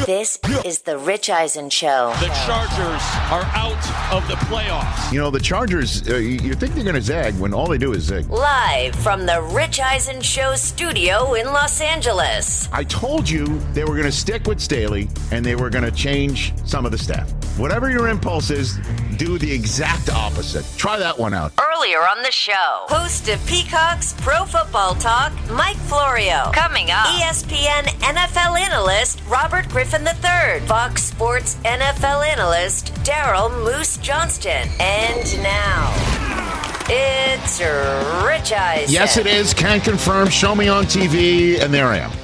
This is the Rich Eisen Show. The Chargers are out of the playoffs. You know, the Chargers, you think they're going to zag when all they do is zig. Live from the Rich Eisen Show studio in Los Angeles. I told you they were going to stick with Staley and they were going to change some of the staff. Whatever your impulse is, do the exact opposite. Try that one out. Earlier on the show, host of Peacock's Pro Football Talk, Mike Florio. Coming up, ESPN NFL analyst Robert Griffin III. Fox Sports NFL analyst Daryl Moose Johnston. And now, it's Rich Eisen. Yes, it is. Can confirm. Show me on TV. And there I am.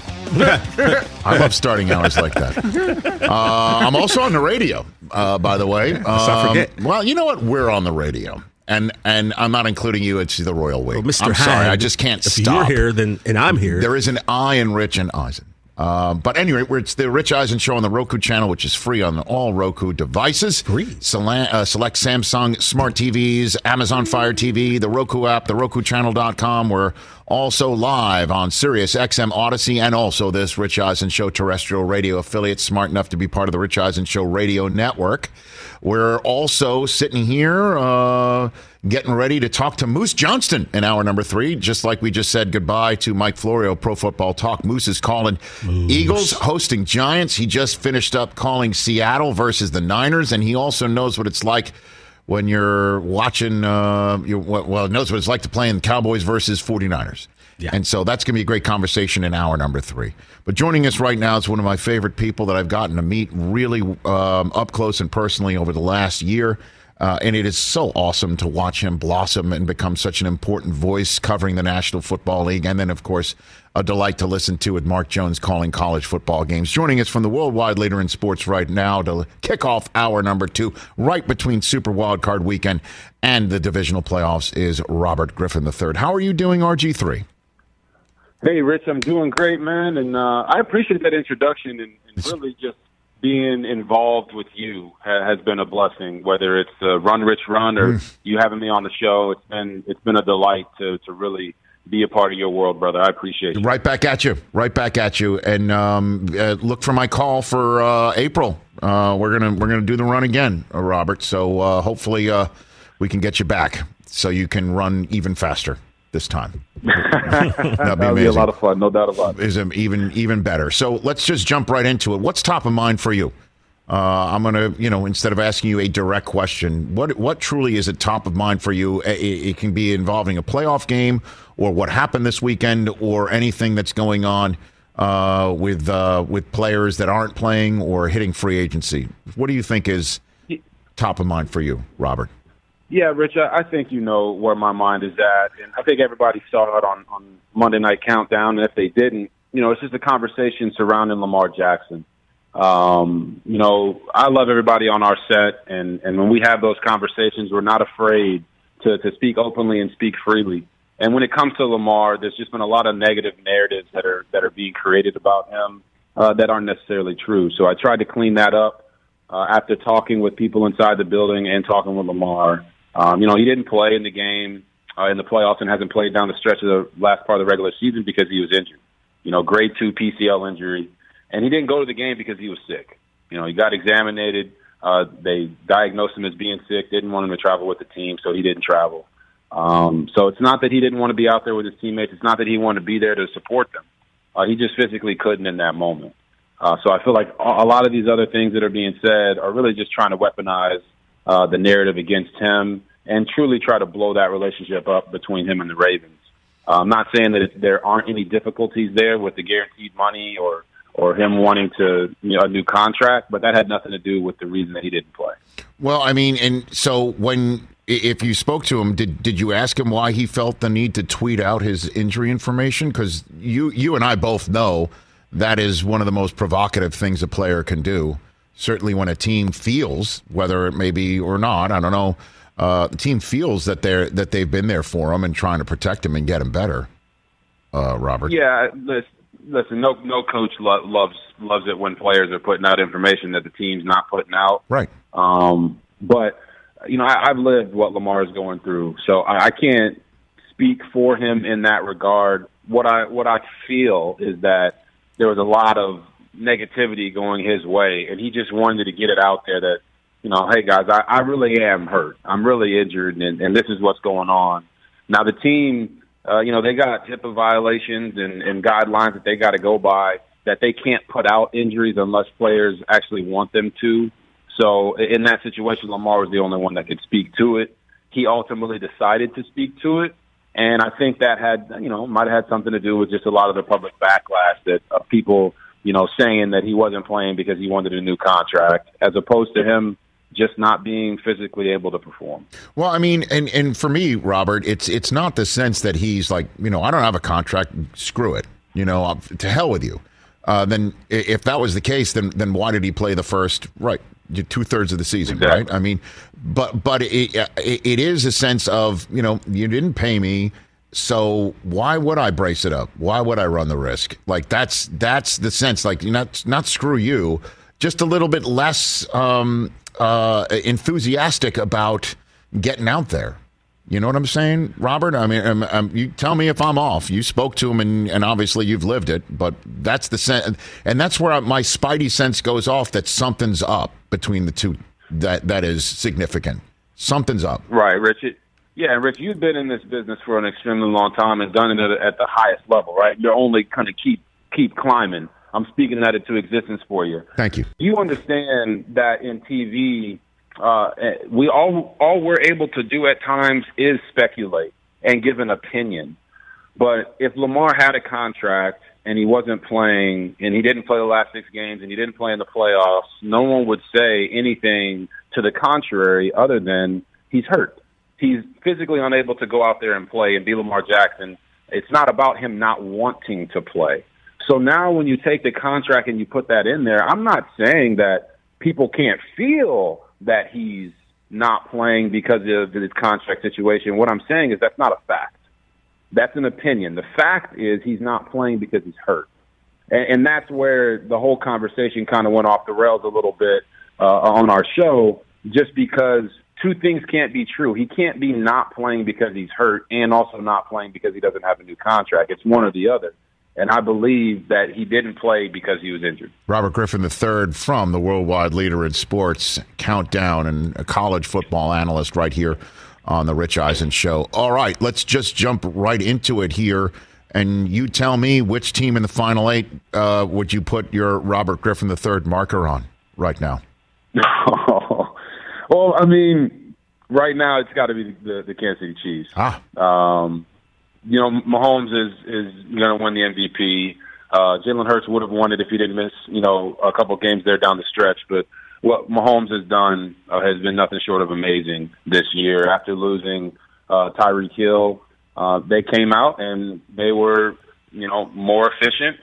I love starting hours like that. I'm also on the radio, by the way. Let's not forget. Well, you know what? We're on the radio. And I'm not including you. It's the Royal We. Well, Mr. I'm sorry. Hyde, I just can't if stop. You're here, and I'm here. There is an I in Rich and Eisen. But anyway, it's the Rich Eisen Show on the Roku channel, which is free on all Roku devices. Free. Select Samsung Smart TVs, Amazon Fire TV, the Roku app, the RokuChannel.com. We're also live on Sirius XM Odyssey and also this Rich Eisen Show terrestrial radio affiliate, smart enough to be part of the Rich Eisen Show radio network. We're also sitting here getting ready to talk to Moose Johnston in hour number 3, just like we just said goodbye to Mike Florio, Pro Football Talk. Moose is calling Eagles hosting Giants. He just finished up calling Seattle versus the Niners, and he also knows what it's like when you're watching, knows what it's like to play in Cowboys versus 49ers. Yeah. And so that's going to be a great conversation in hour number 3. But joining us right now is one of my favorite people that I've gotten to meet really up close and personally over the last year. And it is so awesome to watch him blossom and become such an important voice covering the National Football League. And then, of course, a delight to listen to with Mark Jones calling college football games. Joining us from the worldwide leader in sports right now to kick off hour number 2, right between Super Wildcard Weekend and the divisional playoffs, is Robert Griffin III. How are you doing, RG3? Hey, Rich, I'm doing great, man. And I appreciate that introduction and really just being involved with you has been a blessing, whether it's Run Rich Run or you having me on the show. It's been a delight to really be a part of your world, brother. I appreciate you. Right back at you. And look for my call for April. We're gonna do the run again, Robert. So hopefully we can get you back so you can run even faster this time. That'd be a lot of fun, no doubt about it. Is even better. So let's just jump right into it. What's top of mind for you? I'm gonna, instead of asking you a direct question, what truly is it top of mind for you? It can be involving a playoff game, or what happened this weekend, or anything that's going on with players that aren't playing or hitting free agency. What do you think is top of mind for you, Robert? Yeah, Rich, I think you know where my mind is at, and I think everybody saw it on Monday Night Countdown, and if they didn't, it's just a conversation surrounding Lamar Jackson. I love everybody on our set, and when we have those conversations, we're not afraid to speak openly and speak freely. And when it comes to Lamar, there's just been a lot of negative narratives that are being created about him that aren't necessarily true. So I tried to clean that up after talking with people inside the building and talking with Lamar. He didn't play in the game in the playoffs and hasn't played down the stretch of the last part of the regular season because he was injured. Grade 2 PCL injury. And he didn't go to the game because he was sick. He got examined. They diagnosed him as being sick, didn't want him to travel with the team, so he didn't travel. So it's not that he didn't want to be out there with his teammates. It's not that he wanted to be there to support them. He just physically couldn't in that moment. So I feel like a lot of these other things that are being said are really just trying to weaponize the narrative against him and truly try to blow that relationship up between him and the Ravens. I'm not saying that there aren't any difficulties there with the guaranteed money or him wanting to a new contract, but that had nothing to do with the reason that he didn't play. Well, I mean, and so if you spoke to him, did you ask him why he felt the need to tweet out his injury information? Because you and I both know that is one of the most provocative things a player can do. Certainly when a team feels, whether it may be or not, I don't know, the team feels that they've been there for him and trying to protect him and get him better. Robert. Yeah, listen. No coach loves it when players are putting out information that the team's not putting out. Right. But I've lived what Lamar is going through, so I can't speak for him in that regard. What I feel is that there was a lot of negativity going his way, and he just wanted to get it out there that, hey, guys, I really am hurt. I'm really injured, and this is what's going on. Now, the team, they got HIPAA violations and guidelines that they got to go by, that they can't put out injuries unless players actually want them to. So in that situation, Lamar was the only one that could speak to it. He ultimately decided to speak to it. And I think that might have had something to do with just a lot of the public backlash that of people, saying that he wasn't playing because he wanted a new contract, as opposed to him just not being physically able to perform. Well, I mean, and for me, Robert, it's not the sense that he's like, I don't have a contract, screw it, to hell with you. Then if that was the case, then why did he play the first, 2/3 of the season, exactly. Right? I mean, but it is a sense of, you didn't pay me, so why would I brace it up? Why would I run the risk? Like, that's the sense, like, not screw you, just a little bit less enthusiastic about getting out there. You know what I'm saying, Robert? I mean, you tell me if I'm off. You spoke to him, and obviously you've lived it, but that's the sense, and that's where my spidey sense goes off, that something's up between the two that is significant. Something's up. Right, Rich. Yeah, Rich, you've been in this business for an extremely long time and done it at the highest level, right? You're only going to keep climbing. I'm speaking that into existence for you. Thank you. You understand that in TV, we all we're able to do at times is speculate and give an opinion. But if Lamar had a contract and he wasn't playing, and he didn't play the last 6 games, and he didn't play in the playoffs, no one would say anything to the contrary other than he's hurt. He's physically unable to go out there and play and be Lamar Jackson. It's not about him not wanting to play. So now when you take the contract and you put that in there, I'm not saying that people can't feel that he's not playing because of his contract situation. What I'm saying is that's not a fact. That's an opinion. The fact is he's not playing because he's hurt. And that's where the whole conversation kind of went off the rails a little bit on our show, just because two things can't be true. He can't be not playing because he's hurt and also not playing because he doesn't have a new contract. It's one or the other. And I believe that he didn't play because he was injured. Robert Griffin III from the worldwide leader in sports, Countdown, and a college football analyst right here on the Rich Eisen Show. All right, let's just jump right into it here. And you tell me, which team in the Final Eight would you put your Robert Griffin III marker on right now? Well, I mean, right now it's got to be the Kansas City Chiefs. Mahomes is going to win the MVP. Jalen Hurts would have won it if he didn't miss, a couple games there down the stretch. But what Mahomes has done has been nothing short of amazing this year. After losing Tyreek Hill, they came out and they were, more efficient.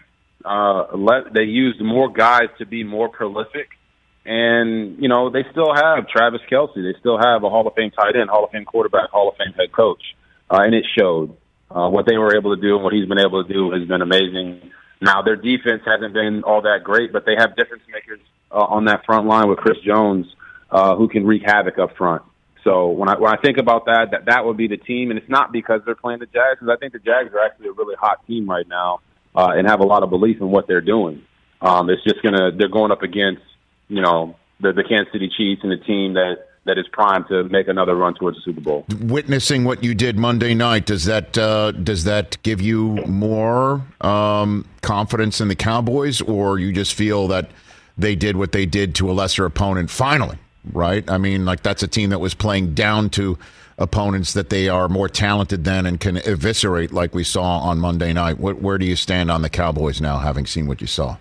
They used more guys to be more prolific. And, they still have Travis Kelce. They still have a Hall of Fame tight end, Hall of Fame quarterback, Hall of Fame head coach. And it showed. What they were able to do and what he's been able to do has been amazing. Now, their defense hasn't been all that great, but they have difference makers on that front line with Chris Jones, who can wreak havoc up front. So when I think about that would be the team, and it's not because they're playing the Jags, because I think the Jags are actually a really hot team right now and have a lot of belief in what they're doing. It's just they're going up against, the Kansas City Chiefs and a team that is primed to make another run towards the Super Bowl. Witnessing what you did Monday night, does that give you more confidence in the Cowboys, or you just feel that they did what they did to a lesser opponent finally, right? I mean, like, that's a team that was playing down to opponents that they are more talented than and can eviscerate like we saw on Monday night. Where do you stand on the Cowboys now, having seen what you saw?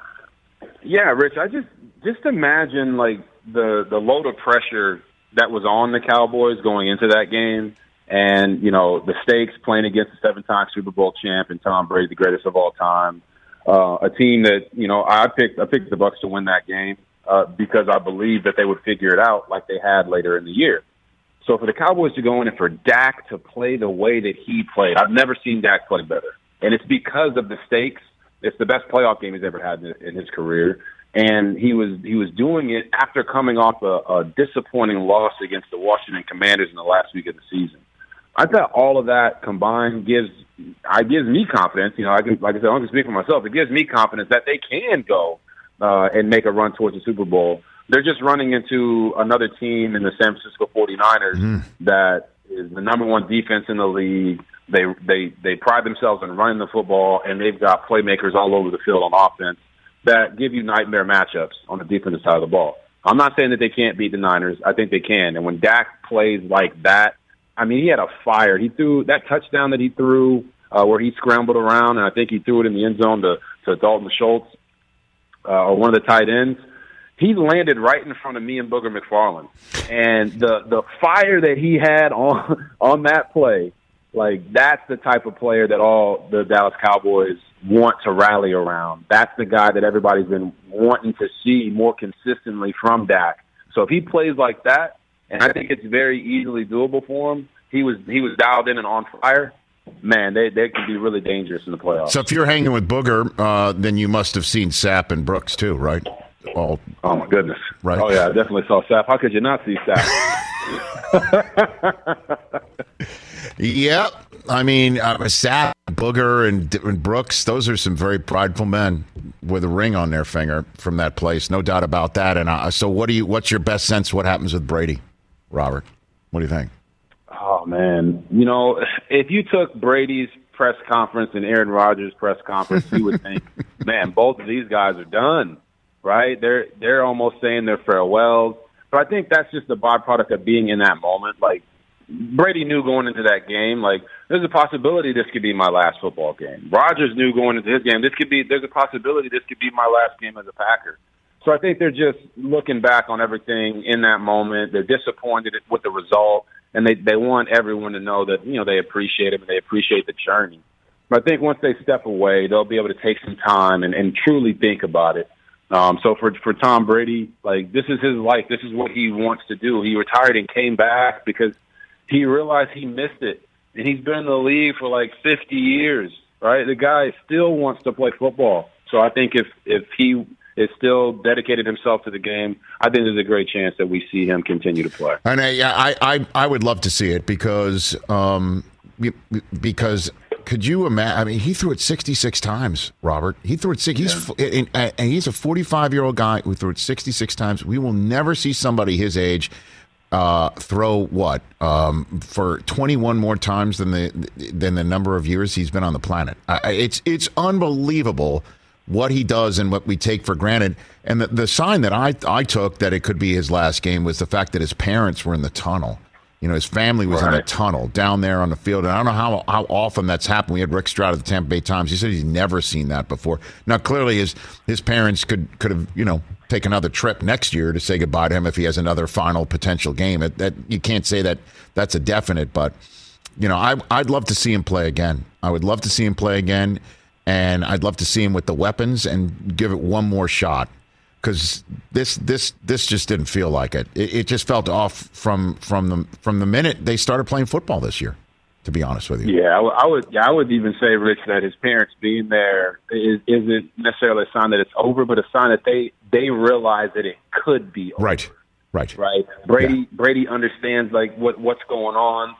Yeah, Rich, I just imagine, like, the load of pressure that was on the Cowboys going into that game, and the stakes playing against the 7-time Super Bowl champ and Tom Brady, the greatest of all time, a team that I picked the Bucs to win that game because I believed that they would figure it out like they had later in the year. So for the Cowboys to go in and for Dak to play the way that he played, I've never seen Dak play better, and it's because of the stakes. It's the best playoff game he's ever had in his career. And he was doing it after coming off a disappointing loss against the Washington Commanders in the last week of the season. I thought all of that combined gives me confidence. I can, like I said, I don't speak for myself. It gives me confidence that they can go and make a run towards the Super Bowl. They're just running into another team in the San Francisco 49ers that is the number one defense in the league. They pride themselves in running the football, and they've got playmakers all over the field on offense that give you nightmare matchups on the defensive side of the ball. I'm not saying that they can't beat the Niners. I think they can. And when Dak plays like that, I mean, he had a fire. He threw that touchdown that he threw where he scrambled around, and I think he threw it in the end zone to Dalton Schultz or one of the tight ends. He landed right in front of me and Booger McFarland. And the fire that he had on that play, like, that's the type of player that all the Dallas Cowboys want to rally around. That's the guy that everybody's been wanting to see more consistently from Dak. So if he plays like that, and I think it's very easily doable for him, he was dialed in and on fire. Man, they can be really dangerous in the playoffs. So if you're hanging with Booger, then you must have seen Sapp and Brooks too, right? Oh my goodness! Right? Oh yeah, I definitely saw Sapp. How could you not see Sapp? Yeah, I mean, Sapp, Booger, and Brooks, those are some very prideful men with a ring on their finger from that place, no doubt about that. And so, what's your best sense? What happens with Brady, Robert? What do you think? Oh man, if you took Brady's press conference and Aaron Rodgers' press conference, you would think, man, both of these guys are done. Right? They're almost saying their farewells. But I think that's just the byproduct of being in that moment. Like, Brady knew going into that game, like, there's a possibility this could be my last football game. Rodgers knew going into his game, there's a possibility this could be my last game as a Packer. So I think they're just looking back on everything in that moment. They're disappointed with the result, and they want everyone to know that, they appreciate him and they appreciate the journey. But I think once they step away, they'll be able to take some time and truly think about it. So for Tom Brady, like, this is his life. This is what he wants to do. He retired and came back because he realized he missed it. And he's been in the league for like 50 years, right? The guy still wants to play football. So I think if he is still dedicated himself to the game, I think there's a great chance that we see him continue to play. And I would love to see it because could you imagine? I mean, he threw it 66 times, Robert. He threw it six. Yeah. And he's a 45-year-old guy who threw it 66 times. We will never see somebody his age throw for 21 more times than the number of years he's been on the planet. It's unbelievable what he does and what we take for granted. And the sign that I took that it could be his last game was the fact that his parents were in the tunnel. His family was in the tunnel down there on the field. And I don't know how often that's happened. We had Rick Stroud of the Tampa Bay Times. He said he's never seen that before. Now, clearly his parents could have, take another trip next year to say goodbye to him if he has another final potential game. That you can't say that that's a definite, but, I'd love to see him play again. I would love to see him play again, and I'd love to see him with the weapons and give it one more shot. Because this just didn't feel like it. It just felt off from the minute they started playing football this year. To be honest with you, yeah, I would even say, Rich, that his parents being there isn't necessarily a sign that it's over, but a sign that they realize that it could be over. Right. Brady understands like what's going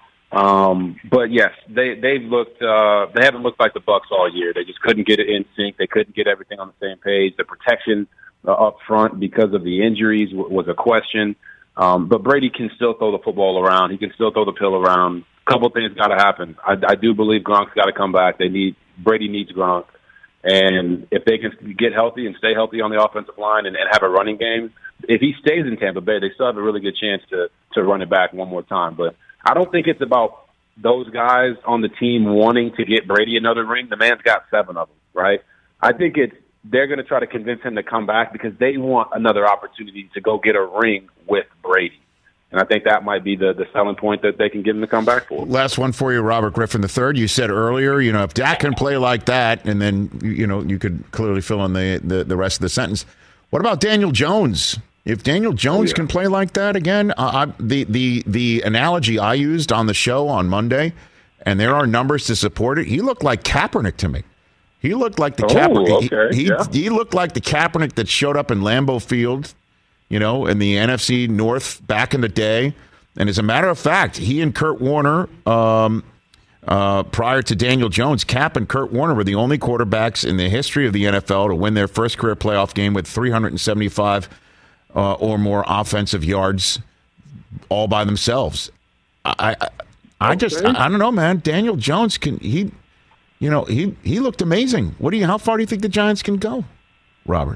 on. But yes, they haven't looked like the Bucs all year. They just couldn't get it in sync. They couldn't get everything on the same page. The protection up front because of the injuries was a question. But Brady can still throw the football around. He can still throw the pill around. A couple of things got to happen. I do believe Gronk's got to come back. Brady needs Gronk. And if they can get healthy and stay healthy on the offensive line and have a running game, if he stays in Tampa Bay, they still have a really good chance to run it back one more time. But I don't think it's about those guys on the team wanting to get Brady another ring. The man's got 7 of them, right? I think they're going to try to convince him to come back because they want another opportunity to go get a ring with Brady. And I think that might be the selling point that they can get him to come back for. Last one for you, Robert Griffin III. You said earlier, if Dak can play like that, and then, you could clearly fill in the rest of the sentence. What about Daniel Jones? If Daniel Jones can play like that again, the analogy I used on the show on Monday, and there are numbers to support it, he looked like Kaepernick to me. He looked like the Kaepernick. He looked like the Kaepernick that showed up in Lambeau Field, in the NFC North back in the day. And as a matter of fact, he and Kurt Warner Prior to Daniel Jones, Cap and Kurt Warner were the only quarterbacks in the history of the NFL to win their first career playoff game with 375 or more offensive yards all by themselves. I don't know, man. Daniel Jones he looked amazing. How far do you think the Giants can go, Robert?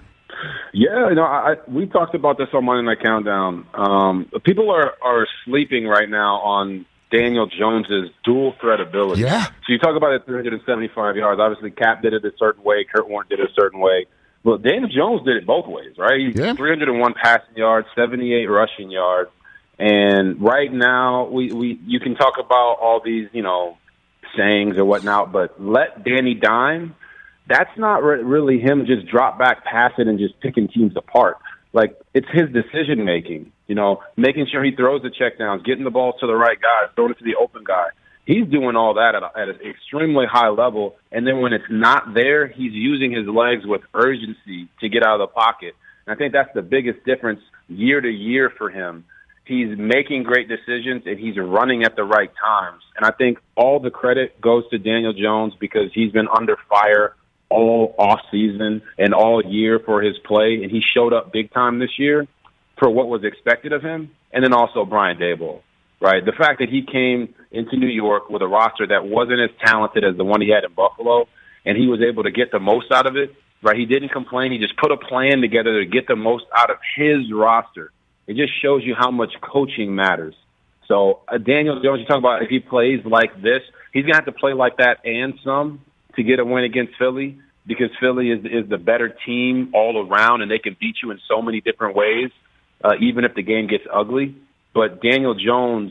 Yeah, we talked about this on Monday Night Countdown. People are sleeping right now on Daniel Jones's dual threat ability. Yeah. So you talk about it 375 yards. Obviously, Cap did it a certain way. Kurt Warner did it a certain way. Well, Daniel Jones did it both ways, right? He's 301 passing yards, 78 rushing yards. And right now, you can talk about all these, sayings or whatnot, but let Danny dime. That's not really him just drop back, pass it, and just picking teams apart. Like, it's his decision making. Making sure he throws the checkdowns, getting the ball to the right guy, throwing it to the open guy. He's doing all that at an extremely high level. And then when it's not there, he's using his legs with urgency to get out of the pocket. And I think that's the biggest difference year to year for him. He's making great decisions, and he's running at the right times. And I think all the credit goes to Daniel Jones because he's been under fire all offseason and all year for his play, and he showed up big time this year for what was expected of him. And then also Brian Daboll, right? The fact that he came into New York with a roster that wasn't as talented as the one he had in Buffalo, and he was able to get the most out of it, right? He didn't complain. He just put a plan together to get the most out of his roster. It just shows you how much coaching matters. So Daniel Jones, you talk about if he plays like this, he's going to have to play like that and some to get a win against Philly because Philly is the better team all around, and they can beat you in so many different ways, even if the game gets ugly. But Daniel Jones,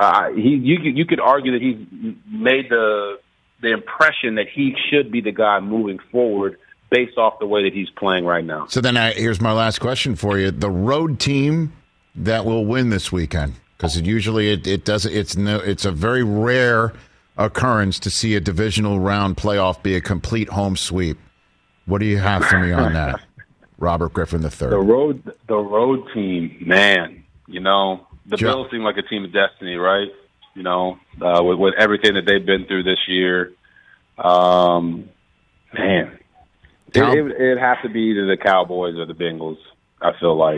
you could argue that he's made the impression that he should be the guy moving forward based off the way that he's playing right now. So then here's my last question for you. The road team that will win this weekend, because usually it does. It's a very rare occurrence to see a divisional round playoff be a complete home sweep. What do you have for me on that, Robert Griffin III? The road team, man. The Bills seem like a team of destiny, right? With everything that they've been through this year, man. It'd have to be either the Cowboys or the Bengals, I feel like.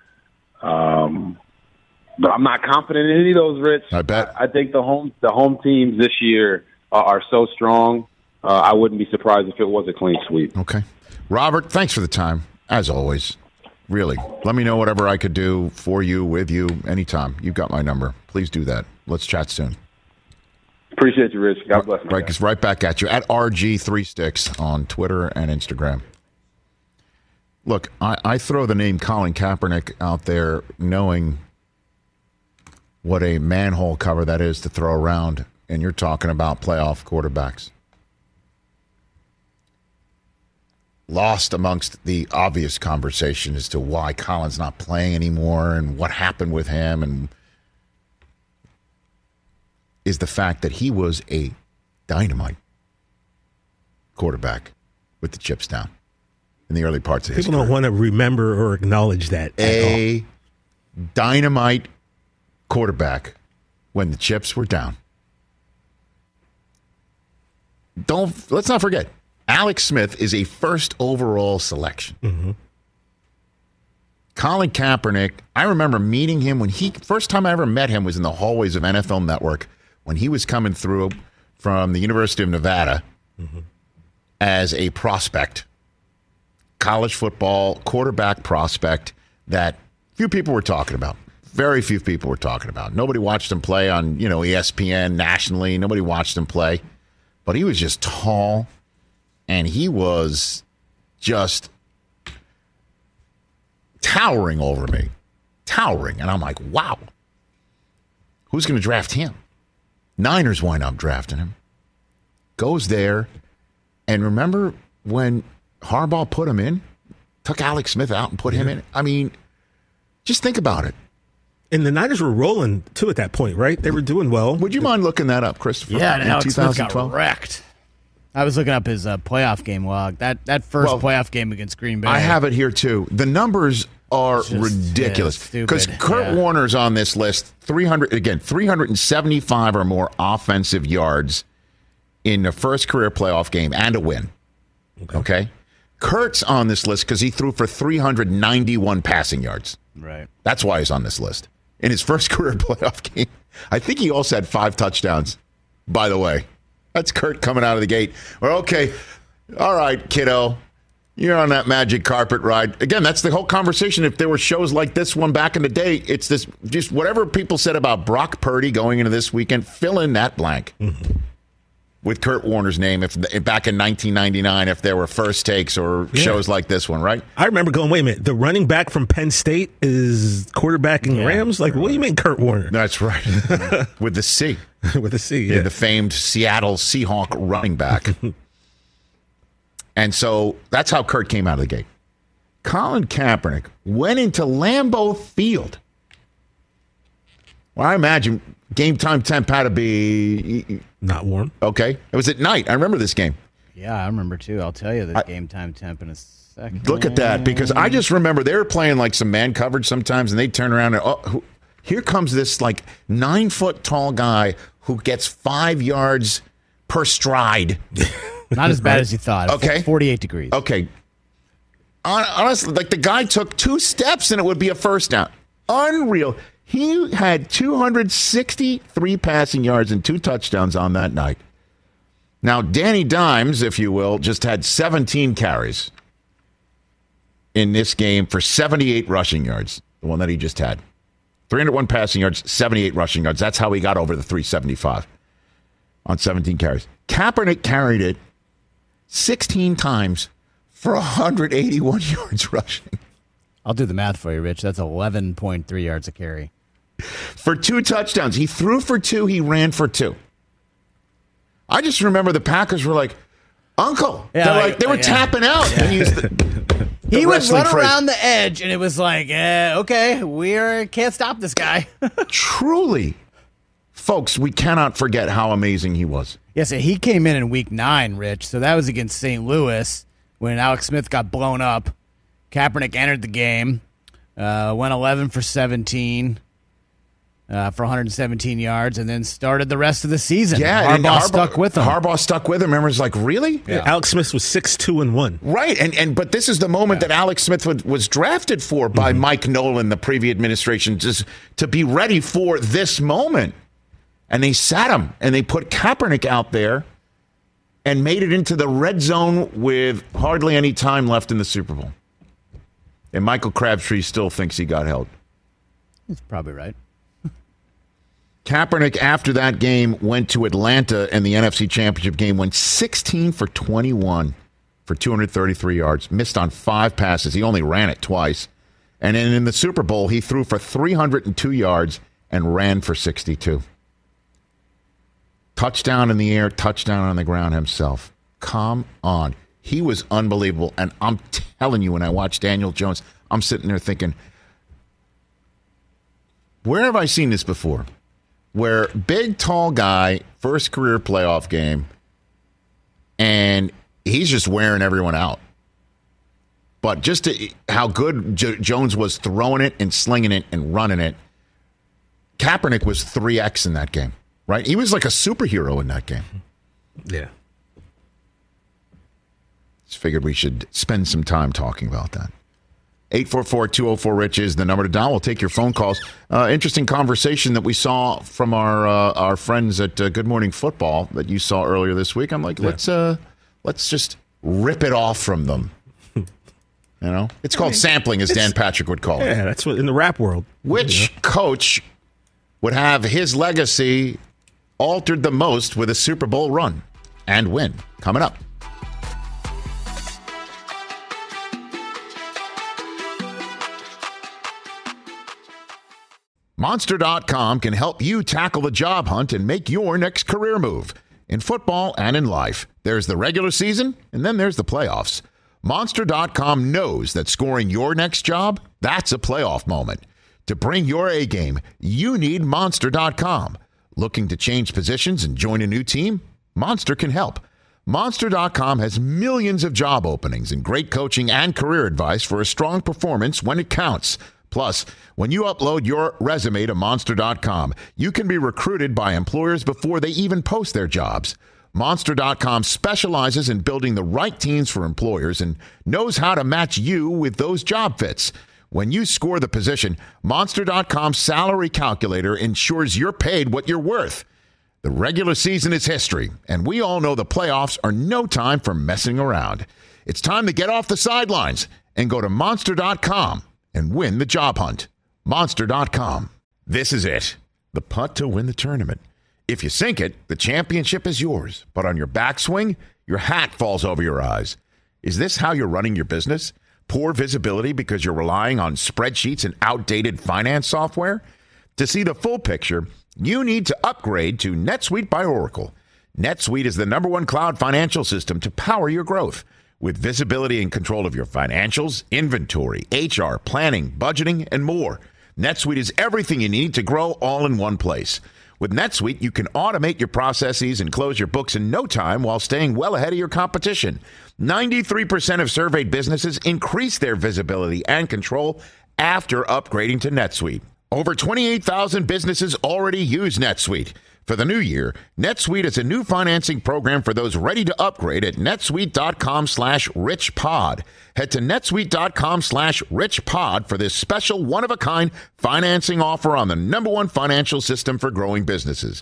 But I'm not confident in any of those, Rich. I bet. I think the home teams this year are so strong, I wouldn't be surprised if it was a clean sweep. Okay. Robert, thanks for the time, as always. Really. Let me know whatever I could do for you, with you, anytime. You've got my number. Please do that. Let's chat soon. Appreciate you, Rich. God bless you. Right back at you at RG3Sticks on Twitter and Instagram. Look, I throw the name Colin Kaepernick out there knowing what a manhole cover that is to throw around, and you're talking about playoff quarterbacks. Lost amongst the obvious conversation as to why Colin's not playing anymore and what happened with him and is the fact that he was a dynamite quarterback with the chips down in the early parts of his career. People don't want to remember or acknowledge that. A dynamite quarterback when the chips were down. Let's not forget, Alex Smith is a first overall selection. Mm-hmm. Colin Kaepernick, I remember meeting him first time I ever met him was in the hallways of NFL Network when he was coming through from the University of Nevada as a prospect, college football quarterback prospect that few people were talking about. Very few people were talking about. Nobody watched him play on, ESPN nationally. Nobody watched him play. But he was just tall, and he was just towering over me. Towering. And I'm like, wow. Who's going to draft him? Niners wind up drafting him. Goes there. And remember when Harbaugh put him in? Took Alex Smith out and put him in? I mean, just think about it. And the Niners were rolling, too, at that point, right? They were doing well. Would you mind looking that up, Christopher? Yeah, and Alex Smith got wrecked. I was looking up his playoff game log. That first playoff game against Green Bay. I have it here, too. The numbers are ridiculous. Because Kurt Warner's on this list, 375 or more offensive yards in the first career playoff game and a win. Okay? Kurt's on this list because he threw for 391 passing yards. Right. That's why he's on this list. In his first career playoff game, I think he also had 5 touchdowns, by the way. That's Kurt coming out of the gate. Well, okay, all right, kiddo. You're on that magic carpet ride. Again, that's the whole conversation. If there were shows like this one back in the day, it's this, just whatever people said about Brock Purdy going into this weekend, fill in that blank with Kurt Warner's name if back in 1999, if there were first takes or shows like this one, right? I remember going, wait a minute, the running back from Penn State is quarterbacking the Rams? Like, what do you mean Kurt Warner? That's right. With the C. With the C, yeah. The famed Seattle Seahawk running back. And so that's how Kurt came out of the gate. Colin Kaepernick went into Lambeau Field. Well, I imagine game time temp had to be... Not warm. Okay. It was at night. I remember this game. Yeah, I remember too. I'll tell you the game time temp in a second. Look at that, because I just remember they were playing like some man coverage sometimes, and they'd turn around and, here comes this like 9-foot tall guy who gets 5 yards per stride. Not as bad as you thought. Okay. 48 degrees. Okay. Honestly, like the guy took 2 steps and it would be a first down. Unreal. He had 263 passing yards and 2 touchdowns on that night. Now, Danny Dimes, if you will, just had 17 carries in this game for 78 rushing yards, the one that he just had. 301 passing yards, 78 rushing yards. That's how he got over the 375 on 17 carries. Kaepernick carried it 16 times for 181 yards rushing. I'll do the math for you, Rich. That's 11.3 yards a carry. For 2 touchdowns. He threw for 2. He ran for 2. I just remember the Packers were like, Uncle. Yeah, they were tapping out. Yeah. He would run around the edge, and it was like, okay, we can't stop this guy. Truly. Folks, we cannot forget how amazing he was. Yes, he came in week 9, Rich. So that was against St. Louis when Alex Smith got blown up. Kaepernick entered the game, went 11 for 17 for 117 yards, and then started the rest of the season. Yeah, Harbaugh stuck with him. Harbaugh stuck with him. Remember, it's like, really? Yeah. Alex Smith was 6-2-1. Right, but this is the moment that Alex Smith was drafted for by Mike Nolan, the previous administration, just to be ready for this moment. And they sat him, and they put Kaepernick out there and made it into the red zone with hardly any time left in the Super Bowl. And Michael Crabtree still thinks he got held. That's probably right. Kaepernick, after that game, went to Atlanta in the NFC Championship game, went 16 for 21 for 233 yards, missed on 5 passes. He only ran it twice. And then in the Super Bowl, he threw for 302 yards and ran for 62. Touchdown in the air, touchdown on the ground himself. Come on. He was unbelievable. And I'm telling you, when I watch Daniel Jones, I'm sitting there thinking, where have I seen this before? Where big, tall guy, first career playoff game, and he's just wearing everyone out. But just how good Jones was throwing it and slinging it and running it, Kaepernick was 3X in that game, right? He was like a superhero in that game. Yeah. Just figured we should spend some time talking about that. 844-204-RICH is the number to dial. We'll take your phone calls. Interesting conversation that we saw from our friends at Good Morning Football that you saw earlier this week. I'm like, let's just rip it off from them. You know, it's called sampling, as Dan Patrick would call it. Yeah, that's what in the rap world. Which coach would have his legacy altered the most with a Super Bowl run and win? Coming up. Monster.com can help you tackle the job hunt and make your next career move. In football and in life, there's the regular season, and then there's the playoffs. Monster.com knows that scoring your next job, that's a playoff moment. To bring your A game, you need Monster.com. Looking to change positions and join a new team? Monster can help. Monster.com has millions of job openings and great coaching and career advice for a strong performance when it counts. Plus, when you upload your resume to Monster.com, you can be recruited by employers before they even post their jobs. Monster.com specializes in building the right teams for employers and knows how to match you with those job fits. When you score the position, Monster.com's salary calculator ensures you're paid what you're worth. The regular season is history, and we all know the playoffs are no time for messing around. It's time to get off the sidelines and go to Monster.com and win the job hunt. Monster.com. This is it. The putt to win the tournament. If you sink it, the championship is yours. But on your backswing, your hat falls over your eyes. Is this how you're running your business? Poor visibility because you're relying on spreadsheets and outdated finance software? To see the full picture, you need to upgrade to NetSuite by Oracle. NetSuite is the #1 cloud financial system to power your growth. With visibility and control of your financials, inventory, HR, planning, budgeting, and more. NetSuite is everything you need to grow all in one place. With NetSuite, you can automate your processes and close your books in no time while staying well ahead of your competition. 93% of surveyed businesses increase their visibility and control after upgrading to NetSuite. Over 28,000 businesses already use NetSuite. For the new year, NetSuite is a new financing program for those ready to upgrade at netsuite.com/richpod. Head to netsuite.com/richpod for this special one-of-a-kind financing offer on the #1 financial system for growing businesses.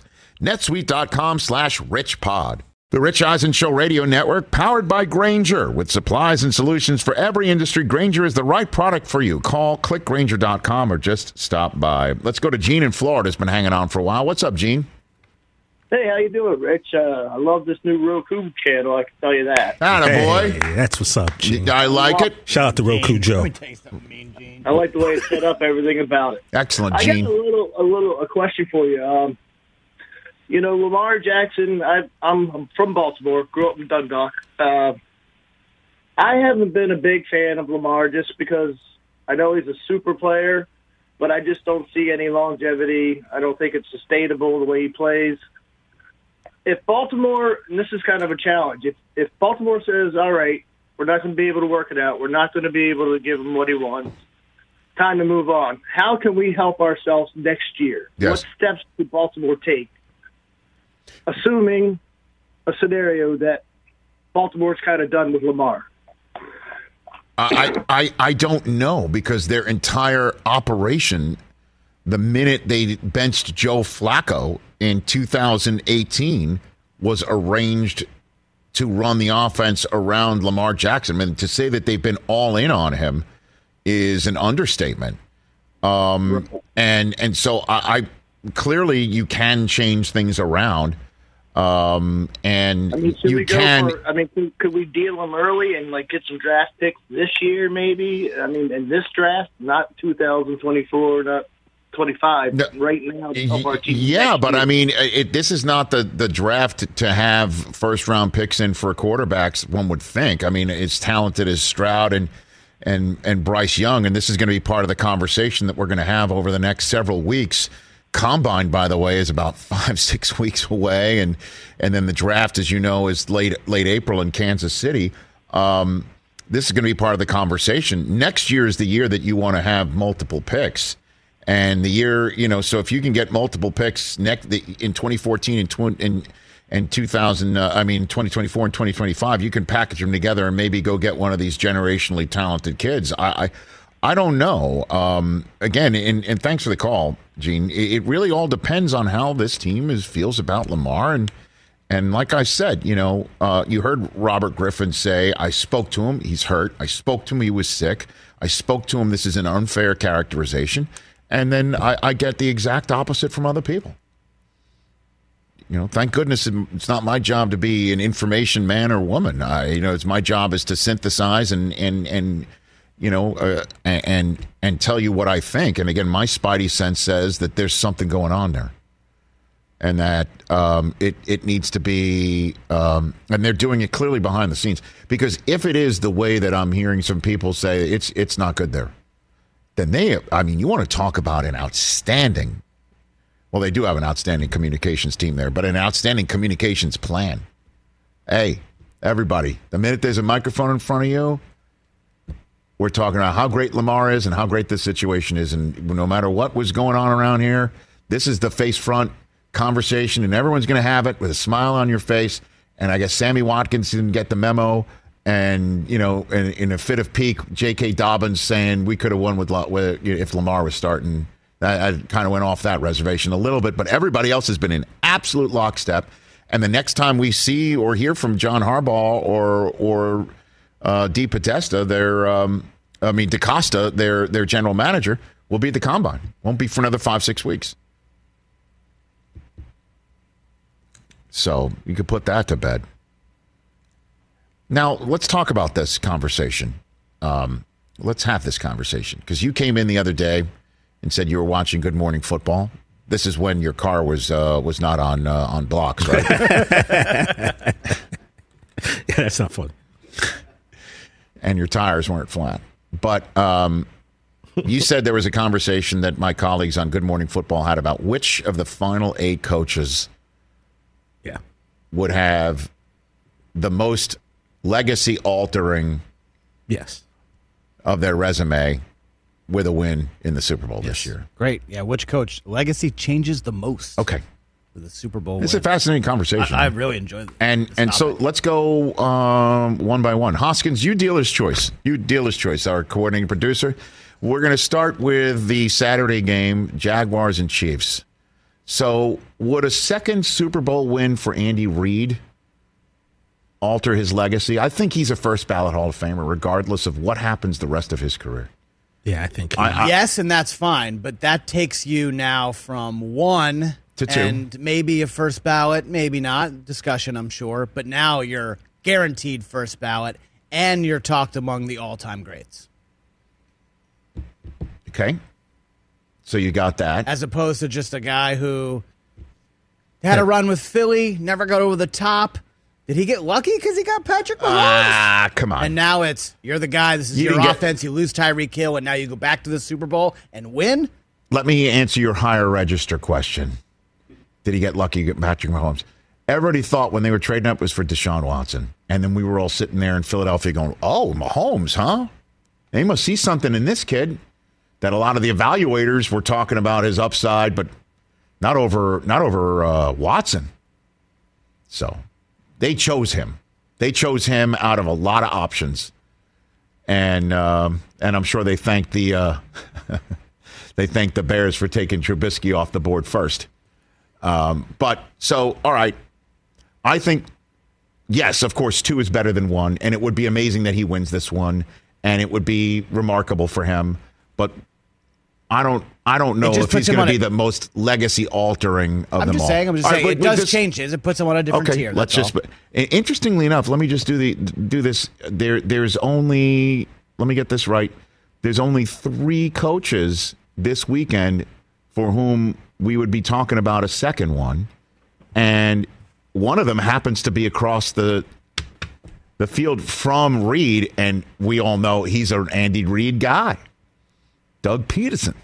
netsuite.com/richpod. The Rich Eisen Show Radio Network, powered by Grainger. With supplies and solutions for every industry, Grainger is the right product for you. Call, click Grainger.com, or just stop by. Let's go to Gene in Florida. Has been hanging on for a while. What's up, Gene? Hey, how you doing, Rich? I love this new Roku channel, I can tell you that. Attaboy. Hey, that's what's up, Gene. I like it. Shout out to Roku Joe. Let me tell you something, Mean Gene. I like the way it's set up, everything about it. Excellent, I got Gene. a question for you. Lamar Jackson, I'm from Baltimore, grew up in Dundalk. I haven't been a big fan of Lamar just because I know he's a super player, but I just don't see any longevity. I don't think it's sustainable the way he plays. If Baltimore, and this is kind of a challenge, if Baltimore says, all right, we're not going to be able to work it out, we're not going to be able to give him what he wants, time to move on, how can we help ourselves next year? Yes. What steps could Baltimore take, assuming a scenario that Baltimore's kind of done with Lamar? I don't know, because their entire operation, the minute they benched Joe Flacco in 2018, was arranged to run the offense around Lamar Jackson. I mean, to say that they've been all in on him is an understatement. And so I clearly you can change things around. And you can. Could we deal him early and get some draft picks this year, maybe? I mean, in this draft, not 2024, not 25, right now. Yeah, but I mean, this is not the draft to have first-round picks in for quarterbacks, one would think. I mean, it's talented as Stroud and Bryce Young, and this is going to be part of the conversation that we're going to have over the next several weeks. Combine, by the way, is about 5-6 weeks away, and then the draft, as you know, is late April in Kansas City. This is going to be part of the conversation. Next year is the year that you want to have multiple picks. And the year, so if you can get multiple picks in 2014 and 2024 and 2025, you can package them together and maybe go get one of these generationally talented kids. I don't know. Again, and thanks for the call, Gene. It really all depends on how this team feels about Lamar. And like I said, you heard Robert Griffin say, I spoke to him. He's hurt. I spoke to him. He was sick. I spoke to him. This is an unfair characterization. And then I get the exact opposite from other people. Thank goodness it's not my job to be an information man or woman. It's my job is to synthesize and tell you what I think. And again, my spidey sense says that there's something going on there, and that it needs to be, and they're doing it clearly behind the scenes. Because if it is the way that I'm hearing some people say, it's not good there, then you want to talk about an outstanding. Well, they do have an outstanding communications team there, but an outstanding communications plan. Hey, everybody, the minute there's a microphone in front of you, we're talking about how great Lamar is and how great this situation is. And no matter what was going on around here, this is the face front conversation, and everyone's going to have it with a smile on your face. And I guess Sammy Watkins didn't get the memo. And, in a fit of pique, J.K. Dobbins saying we could have won if Lamar was starting. I kind of went off that reservation a little bit. But everybody else has been in absolute lockstep. And the next time we see or hear from John Harbaugh or DePodesta, DeCosta, their general manager, will be at the Combine. Won't be for another 5-6 weeks. So you could put that to bed. Now, let's talk about this conversation. Let's have this conversation. Because you came in the other day and said you were watching Good Morning Football. This is when your car was not on blocks, right? Yeah, that's not fun. And your tires weren't flat. But you said there was a conversation that my colleagues on Good Morning Football had about which of the final 8 coaches would have the most legacy-altering of their resume with a win in the Super Bowl this year. Great. Yeah, which coach legacy changes the most? Okay. With the Super Bowl It's win. a fascinating conversation. I really enjoyed it. And so let's go one by one. Hoskins, you dealer's choice. Our coordinating producer. We're going to start with the Saturday game, Jaguars and Chiefs. So would a second Super Bowl win for Andy Reid alter his legacy? I think he's a first ballot Hall of Famer, regardless of what happens the rest of his career. Yeah, I think. Yes, and that's fine, but that takes you now from 1 to 2. And maybe a first ballot, maybe not. Discussion, I'm sure. But now you're guaranteed first ballot, and you're talked among the all-time greats. Okay. So you got that. As opposed to just a guy who had a run with Philly, never got over the top. Did he get lucky because he got Patrick Mahomes? Come on. And now you're the guy, this is your offense, you lose Tyreek Hill, and now you go back to the Super Bowl and win? Let me answer your higher register question. Did he get lucky getting Patrick Mahomes? Everybody thought when they were trading up was for Deshaun Watson. And then we were all sitting there in Philadelphia going, oh, Mahomes, huh? They must see something in this kid. That a lot of the evaluators were talking about his upside, but not over Watson. So they chose him. They chose him out of a lot of options, and I'm sure they thanked the Bears for taking Trubisky off the board first. But so all right, I think yes, of course, 2 is better than 1, and it would be amazing that he wins this one, and it would be remarkable for him, but. I don't know if he's going to be the most legacy-altering of them all. I'm just saying, it does change it. It puts him on a different tier. Let's just. Interestingly enough, let me just do this. There's only. Let me get this right. There's only 3 coaches this weekend for whom we would be talking about a second one, and one of them happens to be across the field from Reid, and we all know he's an Andy Reid guy. Doug Peterson.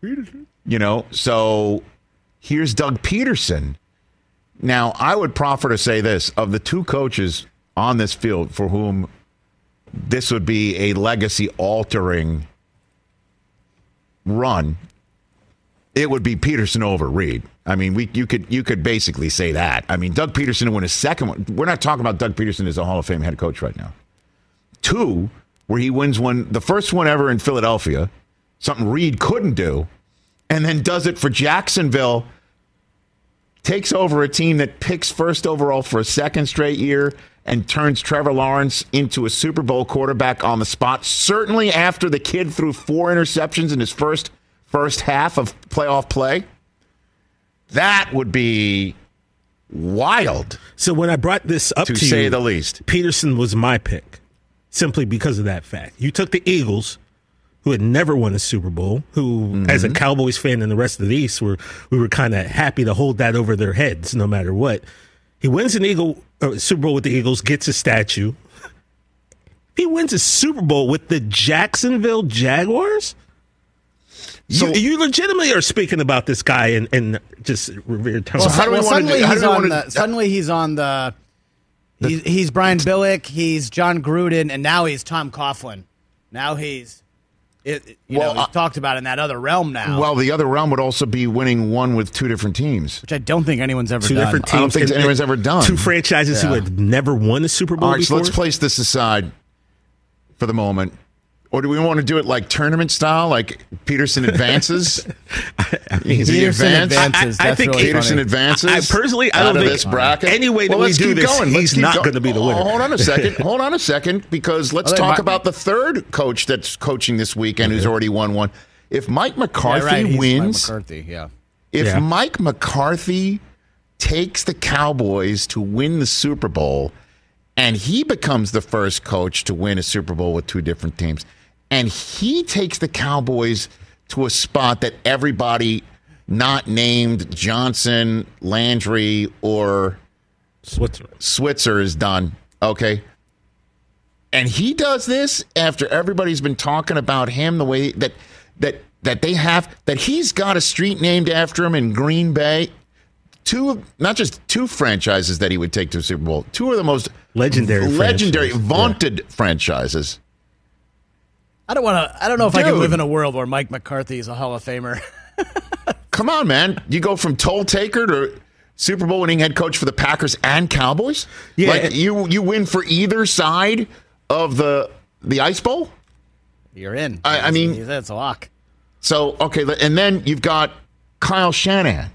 So here's Doug Peterson. Now, I would proffer to say this. Of the 2 coaches on this field for whom this would be a legacy-altering run, it would be Peterson over Reid. I mean, you could basically say that. I mean, Doug Peterson won his second one. We're not talking about Doug Peterson as a Hall of Fame head coach right now. 2, where he wins one, the first one ever in Philadelphia, something Reid couldn't do, and then does it for Jacksonville, takes over a team that picks first overall for a second straight year and turns Trevor Lawrence into a Super Bowl quarterback on the spot, certainly after the kid threw 4 interceptions in his first half of playoff play. That would be wild. So when I brought this up to you, say the least, Peterson was my pick simply because of that fact. You took the Eagles, who had never won a Super Bowl, who, as a Cowboys fan and the rest of the East, we were kind of happy to hold that over their heads no matter what. He wins an Super Bowl with the Eagles, gets a statue. He wins a Super Bowl with the Jacksonville Jaguars? So you legitimately are speaking about this guy in just revered terms. Suddenly he's on the he's Brian Billick, he's John Gruden, and now he's Tom Coughlin. Now he's We've talked about in that other realm now. Well, the other realm would also be winning one with two different teams. Which I don't think anyone's ever Two done. different teams. I don't think anyone's ever done. Two franchises who had never won a Super Bowl All right, before. so let's place this aside for the moment. Or do we want to do it like tournament style, like Peterson advances? Peterson advances. I think really Peterson funny. advances. I personally, I out don't of think this bracket. any way that Well, we do keep this, going. he's not going to be the winner. Hold on a second. Hold on a second, because let's talk about the third coach that's coaching this weekend who's already won one. If Mike McCarthy wins, if Mike McCarthy takes the Cowboys to win the Super Bowl, and he becomes the first coach to win a Super Bowl with two different teams, and he takes the Cowboys to a spot that everybody not named Johnson, Landry, or Switzer has done, okay? And he does this after everybody's been talking about him the way that they have, that he's got a street named after him in Green Bay. Not just two franchises that he would take to the Super Bowl, two of the most legendary, vaunted franchises. I don't know if I can live in a world where Mike McCarthy is a Hall of Famer. Come on, man. You go from toll taker to Super Bowl winning head coach for the Packers and Cowboys? Yeah. Like you win for either side of the Ice Bowl? You're in. I mean, that's a lock. So, okay, and then you've got Kyle Shanahan.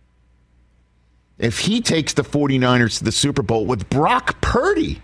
If he takes the 49ers to the Super Bowl with Brock Purdy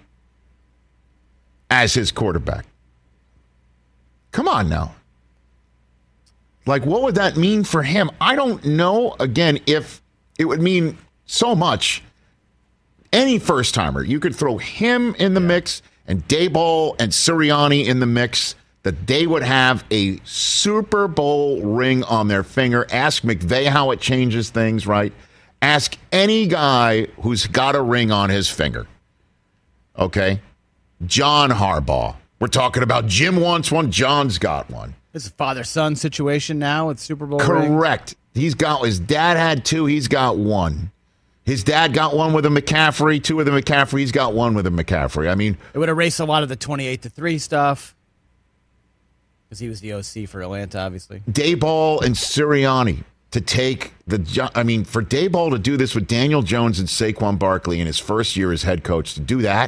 as his quarterback. Come on now. Like, what would that mean for him? I don't know, again, if it would mean so much. Any first-timer, you could throw him in the mix and Daboll and Sirianni in the mix, that they would have a Super Bowl ring on their finger. Ask McVay how it changes things, right? Ask any guy who's got a ring on his finger. Okay? John Harbaugh. We're talking about Jim wants one, John's got one. This is a father-son situation now with Super Bowl Correct. His dad had two, he's got one. His dad got one with a McCaffrey, two with a McCaffrey, he's got one with a McCaffrey. I mean, it would erase a lot of the 28-3 stuff because he was the OC for Atlanta, obviously. Daboll and Sirianni to take for Daboll to do this with Daniel Jones and Saquon Barkley in his first year as head coach, to do that.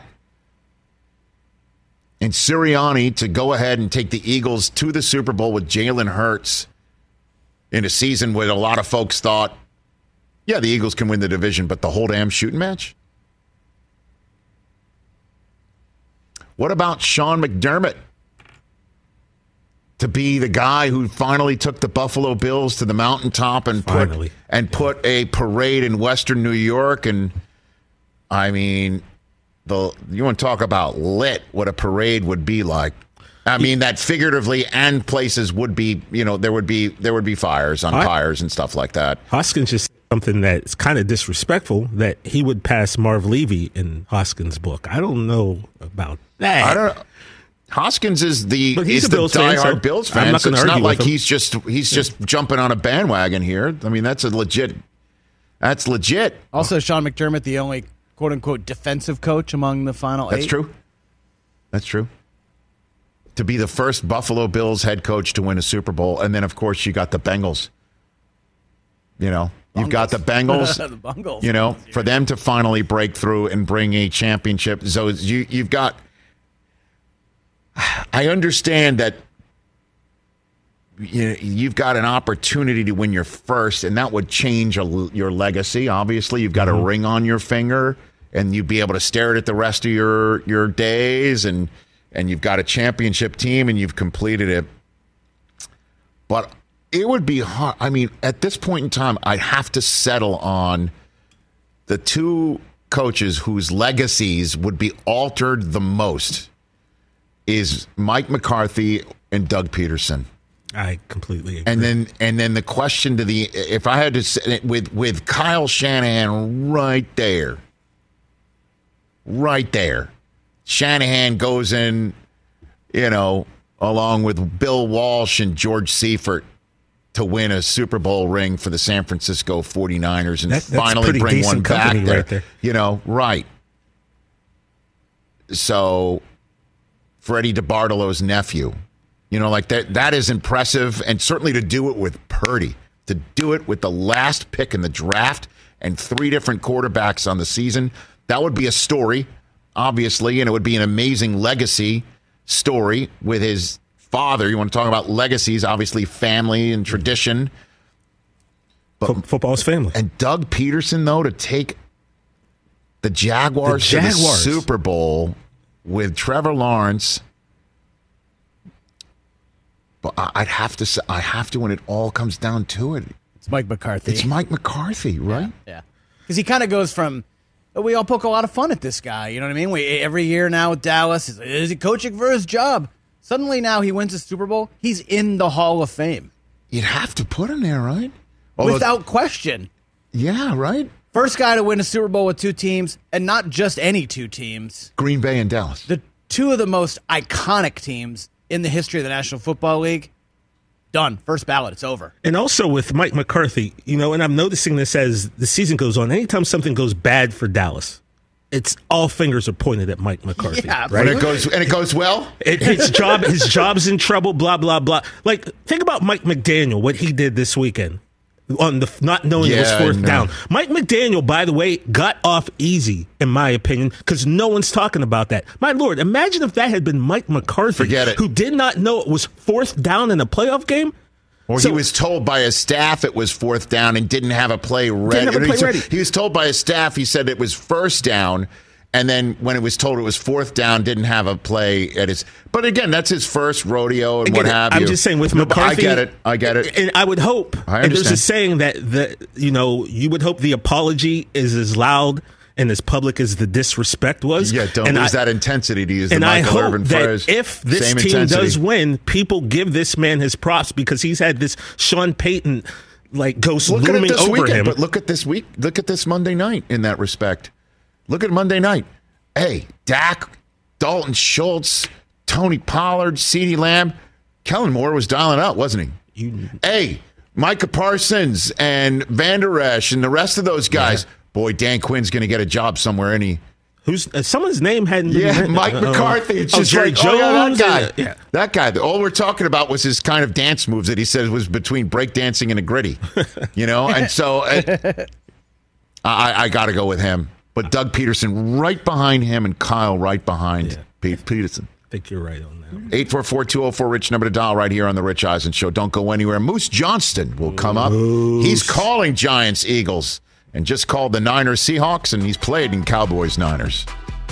And Sirianni to go ahead and take the Eagles to the Super Bowl with Jalen Hurts in a season where a lot of folks thought, yeah, the Eagles can win the division, but the whole damn shooting match? What about Sean McDermott to be the guy who finally took the Buffalo Bills to the mountaintop and put a parade in Western New York? And I mean, you want to talk about lit, what a parade would be like. I mean, that figuratively, and places would be, there would be fires on pyres and stuff like that. Hoskins just said something that's kind of disrespectful, that he would pass Marv Levy in Hoskins' book. I don't know about that. I don't know. Hoskins is the Bills diehard Bills fan. I'm not So it's not like him. he's just jumping on a bandwagon here. I mean, that's legit. Also, Sean McDermott, the only quote unquote defensive coach among the final 8. That's true. To be the first Buffalo Bills head coach to win a Super Bowl, and then of course you got the Bengals. You've got the Bengals. The Bengals. For them to finally break through and bring a championship. So you've got. I understand that you've got an opportunity to win your first, and that would change your legacy. Obviously, you've got a ring on your finger, and you'd be able to stare at it the rest of your days, and you've got a championship team, and you've completed it. But it would be hard. I mean, at this point in time, I'd have to settle on the two coaches whose legacies would be altered the most. Is Mike McCarthy and Doug Peterson. I completely agree. And then the question if I had to say it with Kyle Shanahan right there. Shanahan goes in, along with Bill Walsh and George Seifert to win a Super Bowl ring for the San Francisco 49ers and finally bring one back there. Right. So Freddie DiBartolo's nephew, You know, like that is impressive. And certainly to do it with Purdy, to do it with the last pick in the draft and 3 different quarterbacks on the season, that would be a story, obviously, and it would be an amazing legacy story with his father. You want to talk about legacies, obviously family and tradition. But football's family. And Doug Peterson, though, to take the Jaguars to the Super Bowl with Trevor Lawrence. But I have to when it all comes down to it. It's Mike McCarthy. It's Mike McCarthy, right? Yeah. Because he kind of goes from, we all poke a lot of fun at this guy. You know what I mean? Every year now with Dallas, is he coaching for his job? Suddenly now he wins a Super Bowl. He's in the Hall of Fame. You'd have to put him there, right? Without question. Yeah, right? First guy to win a Super Bowl with 2 teams, and not just any 2 teams. Green Bay and Dallas. The 2 of the most iconic teams in the history of the National Football League. Done. First ballot. It's over. And also with Mike McCarthy, you know, and I'm noticing this as the season goes on. Anytime something goes bad for Dallas, it's all fingers are pointed at Mike McCarthy. Yeah, right? And it goes well. His job's in trouble. Blah blah blah. Like, think about Mike McDaniel, what he did this weekend on the not knowing it was 4th down. Mike McDaniel, by the way, got off easy, in my opinion, because no one's talking about that. My Lord, imagine if that had been Mike McCarthy, Forget it. who did not know it was 4th down in a playoff game. Or he was told by his staff it was 4th down and didn't have a play ready. He was told by his staff, he said it was 1st down, and then when it was told it was 4th down, didn't have a play at his. But again, that's his first rodeo and what have you. I'm just saying with McCarthy. I get it. And I would hope. And there's a saying that you would hope the apology is as loud and as public as the disrespect was. Yeah, don't lose that intensity, to use the Michael Irvin phrase. And I hope that if this team does win, people give this man his props, because he's had this Sean Payton ghost looming over him. But look at this week. Look at this Monday night in that respect. Look at Monday night. Hey, Dak, Dalton Schultz, Tony Pollard, CeeDee Lamb. Kellen Moore was dialing out, wasn't he? Hey, Micah Parsons and Van Der Esch and the rest of those guys. Yeah. Boy, Dan Quinn's going to get a job somewhere, who's someone's name hadn't been written. Mike McCarthy. It's just Jerry Jones. That guy. That guy. All we're talking about was his kind of dance moves that he said was between breakdancing and a gritty. And so I got to go with him. But Doug Peterson right behind him and Kyle right behind Peterson. I think you're right on that. 844-204-RICH, number to dial right here on the Rich Eisen Show. Don't go anywhere. Moose Johnston will come up. He's calling Giants Eagles and just called the Niners Seahawks, and he's played in Cowboys Niners.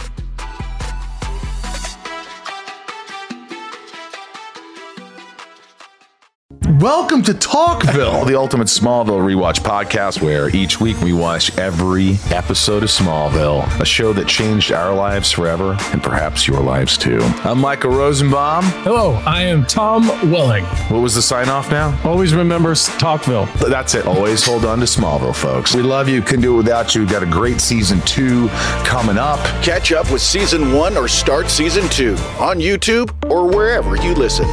Welcome to Talkville, the ultimate Smallville rewatch podcast, where each week we watch every episode of Smallville, a show that changed our lives forever and perhaps your lives too. I'm Michael Rosenbaum. Hello, I am Tom Welling. What was the sign off now? Always remember Talkville. That's it. Always hold on to Smallville, folks. We love you. Couldn't do it without you. We've got a great season 2 coming up. Catch up with season 1 or start season 2 on YouTube or wherever you listen.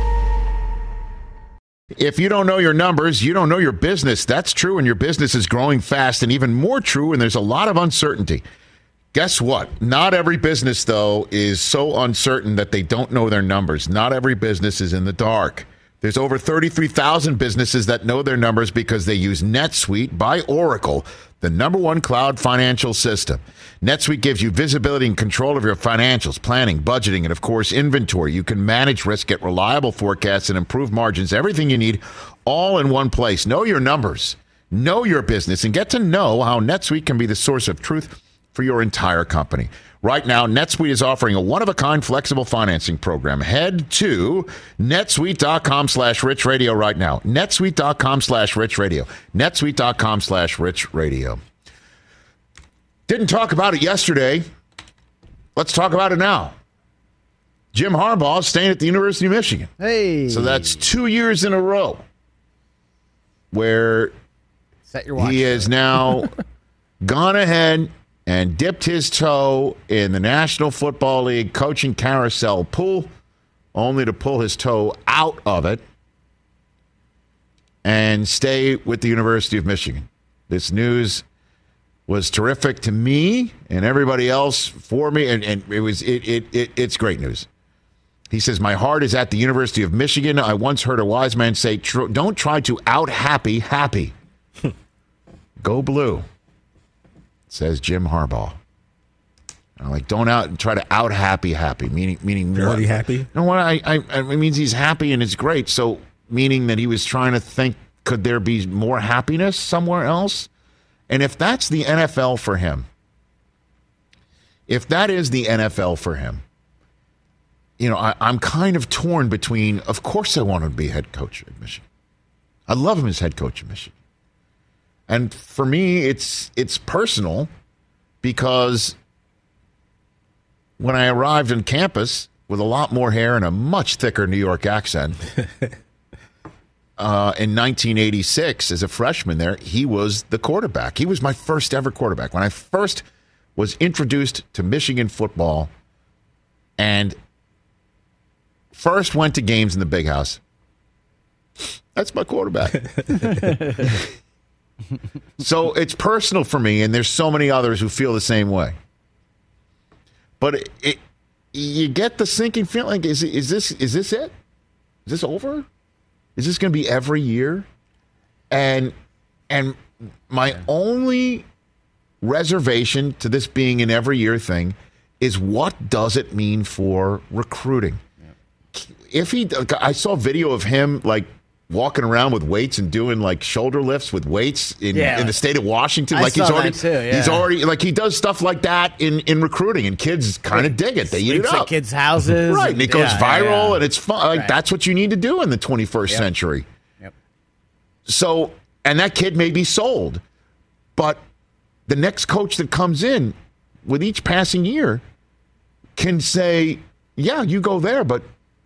If you don't know your numbers, you don't know your business. That's true, and your business is growing fast, and even more true, and there's a lot of uncertainty. Guess what? Not every business, though, is so uncertain that they don't know their numbers. Not every business is in the dark. There's over 33,000 businesses that know their numbers because they use NetSuite by Oracle, the #1 cloud financial system. NetSuite gives you visibility and control of your financials, planning, budgeting, and, of course, inventory. You can manage risk, get reliable forecasts, and improve margins. Everything you need, all in one place. Know your numbers, know your business, and get to know how NetSuite can be the source of truth for your entire company. Right now, NetSuite is offering a one-of-a-kind flexible financing program. Head to netsuite.com/richradio right now. netsuite.com/richradio. netsuite.com/richradio. Didn't talk about it yesterday. Let's talk about it now. Jim Harbaugh is staying at the University of Michigan. Hey. So that's 2 years in a row where he has now gone ahead and dipped his toe in the National Football League coaching carousel pool, only to pull his toe out of it and stay with the University of Michigan. This news was terrific to me and everybody else for me, and it's great news. He says, my heart is at the University of Michigan. I once heard a wise man say, don't try to out-happy happy. Go blue, says Jim Harbaugh. Don't try to out-happy happy, meaning You're already happy? You know what? It means he's happy and it's great. So meaning that he was trying to think, could there be more happiness somewhere else? And if that's the NFL for him, if that is the NFL for him, I'm kind of torn between, of course I want him to be head coach at Michigan. I love him as head coach at Michigan. And for me, it's personal because when I arrived on campus with a lot more hair and a much thicker New York accent, in 1986 as a freshman there, he was the quarterback. He was my first ever quarterback. When I first was introduced to Michigan football and first went to games in the Big House, that's my quarterback. So it's personal for me, and there's so many others who feel the same way. But you get the sinking feeling, is this it? Is this over? Is this going to be every year? And my only reservation to this being an every year thing is, what does it mean for recruiting? I saw a video of him walking around with weights and doing shoulder lifts with weights in the state of Washington. He's already he does stuff like that in recruiting, and kids kind of dig it. They eat it up. At kids' houses, right? And it goes viral, and it's fun. That's what you need to do in the 21st century. Yep. So, and that kid may be sold, but the next coach that comes in with each passing year can say, "Yeah, you go there, but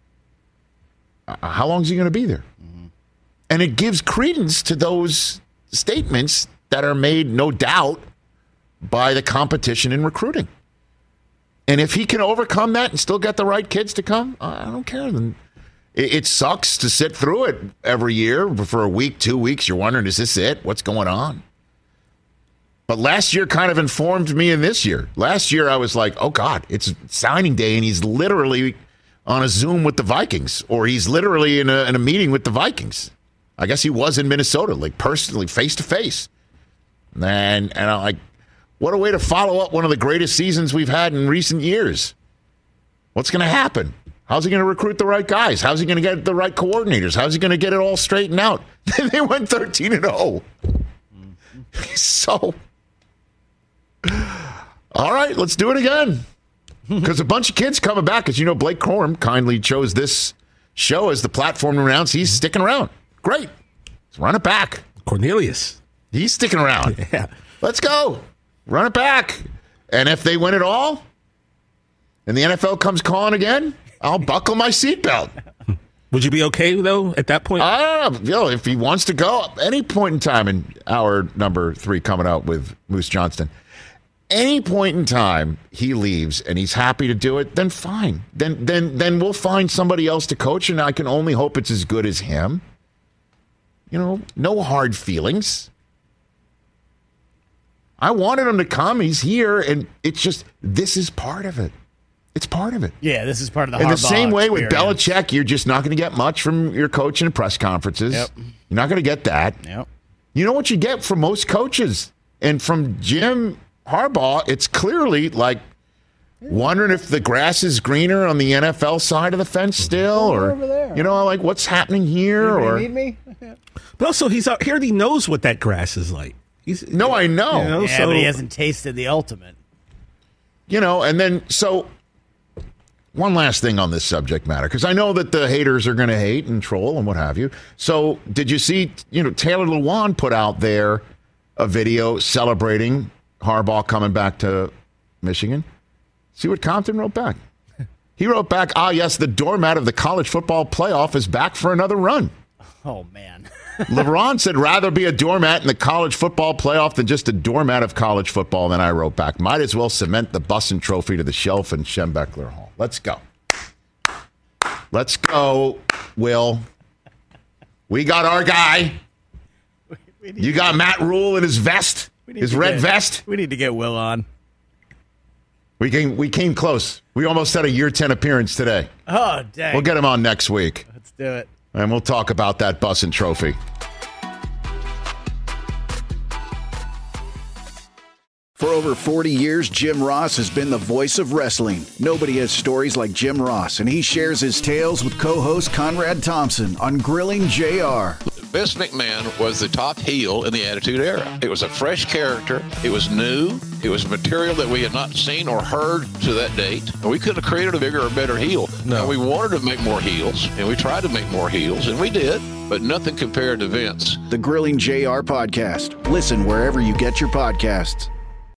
how long is he going to be there?" And it gives credence to those statements that are made, no doubt, by the competition in recruiting. And if he can overcome that and still get the right kids to come, I don't care. Then it sucks to sit through it every year for a week, 2 weeks. You're wondering, is this it? What's going on? But last year kind of informed me in this year. Last year I was like, oh, God, it's signing day, and he's literally on a Zoom with the Vikings, or he's literally in a meeting with the Vikings. I guess he was in Minnesota, personally, face to face. And I'm like, what a way to follow up one of the greatest seasons we've had in recent years. What's going to happen? How's he going to recruit the right guys? How's he going to get the right coordinators? How's he going to get it all straightened out? They went 13-0. So, all right, let's do it again. Because a bunch of kids coming back. As you know, Blake Corum kindly chose this show as the platform to announce he's sticking around. Great. Let's run it back. Cornelius. He's sticking around. Yeah. Let's go. Run it back. And if they win it all, and the NFL comes calling again, I'll buckle my seatbelt. Would you be okay, though, at that point? I don't know. If he wants to go, any point in time in hour number 3 coming out with Moose Johnston, any point in time he leaves and he's happy to do it, then fine. Then we'll find somebody else to coach, and I can only hope it's as good as him. No hard feelings. I wanted him to come. He's here, and it's just, this is part of it. It's part of it. Yeah, this is part of the Harbaugh In the same way experience. with Belichick, you're just not going to get much from your coach in press conferences. Yep. You're not going to get that. Yep. You know what you get from most coaches? And from Jim Harbaugh, it's clearly wondering if the grass is greener on the NFL side of the fence still, or over there. What's happening here, Anybody need me? But also, he already knows what that grass is like. No, I know. Yeah, but he hasn't tasted the ultimate. And then, so one last thing on this subject matter, because I know that the haters are going to hate and troll and what have you. So did you see, Taylor Lewan put out there a video celebrating Harbaugh coming back to Michigan? See what Compton wrote back? He wrote back, yes, the doormat of the college football playoff is back for another run. Oh, man. LeBron said, rather be a doormat in the college football playoff than just a doormat of college football. Then I wrote back, might as well cement the Bussin Trophy to the shelf in Schembechler Hall. Let's go. Let's go, Will. We got our guy. You got Matt Rule in his vest, his red vest. We need to get Will on. We came close. We almost had a year 10 appearance today. Oh, dang. We'll get him on next week. Let's do it. And we'll talk about that Bussin' Trophy. For over 40 years, Jim Ross has been the voice of wrestling. Nobody has stories like Jim Ross, and he shares his tales with co-host Conrad Thompson on Grilling JR. Vince McMahon was the top heel in the Attitude Era. It was a fresh character. It was new. It was material that we had not seen or heard to that date. And we could have created a bigger or better heel. No. And we wanted to make more heels, and we tried to make more heels, and we did. But nothing compared to Vince. The Grilling JR podcast. Listen wherever you get your podcasts.